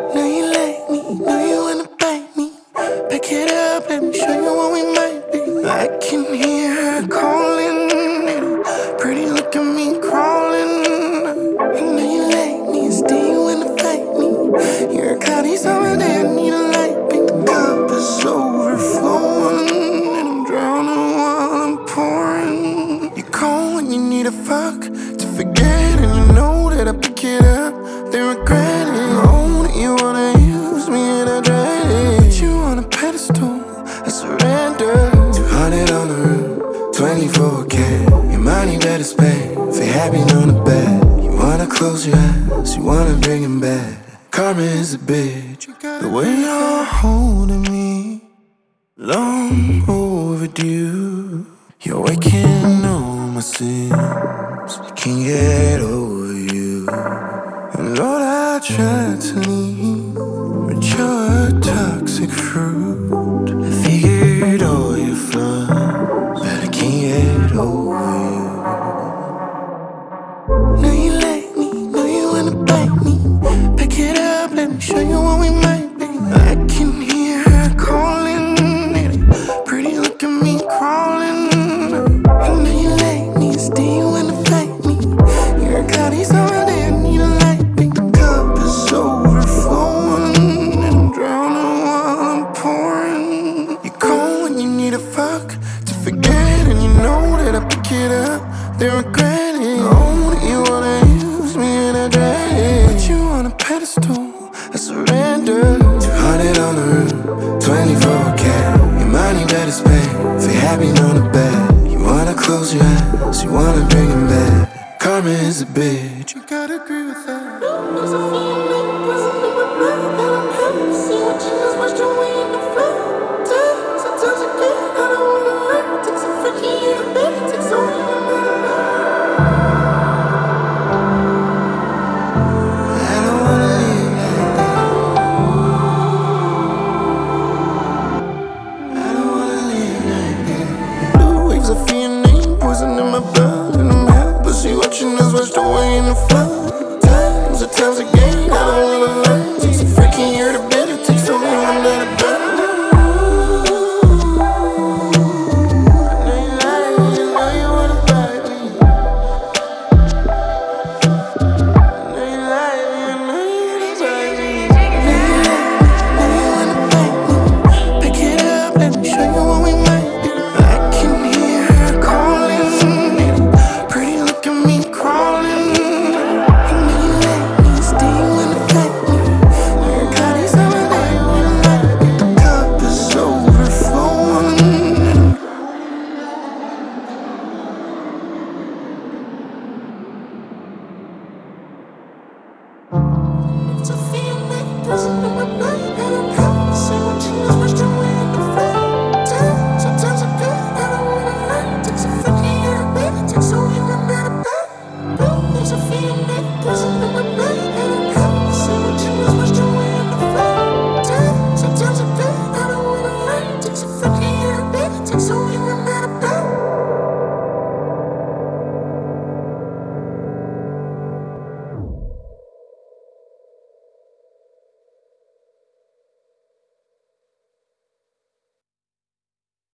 Know you like me, know you wanna bite me. Pick it up, let me show you what we might be. I can hear her calling. Pretty look at me crawling. I know you like me, still you wanna fight me. You're a cloudy summer day, I need a light. Pink cup is overflowing, and I'm drowning while I'm pouring. You call when you need a fuck to forget, and you know that I pick it up, then regret it. Oh, that you wanna use me and I dread it. Put you on a pedestal, I surrender. 200 on the roof, 24K. Your money better spend, if you're happy on the bed. You wanna close your eyes, you wanna bring him back. Karma is a bitch, the way you're holding me, long overdue. You're waking on my sins, I can't get over you. And Lord, I tried to leave, but you're a toxic fruit. I figured all your flaws, but I can't get over you. Know you like me, know you wanna bite me. Pick it up, let me show you what we might be. I can hear her calling. Pretty look at me crawling. I know you like me, still you wanna fight me. You're a cloudy summer day, I need a light. Pink cup is overflowing, and I'm drowning while I'm pouring. You call when you need a fuck to forget, and you know that I pick it up, then regret it. Oh, that you wanna use me and I dread it. Put you on a pedestal, I surrender. 200 on the roof, 24K. Your money better spend, if you're happy on the bed. You wanna close your eyes, you wanna bring him back. Karma is a bitch, you gotta agree with that. There's a feeling present in my blood that I'm happy to see what you just washed away in the flood. Sometimes again, I don't wanna learn. Takes a freaking year to bed, it takes only a minute. I don't wanna live like that. I don't wanna live like that. Blue waves of fear and name, poison in my blood, and I'm helplessly watching us washed away in the flood. Times again, I don't wanna learn. Takes a freaking year to bed, it takes only one day to burn. It's a feeling, doesn't know what night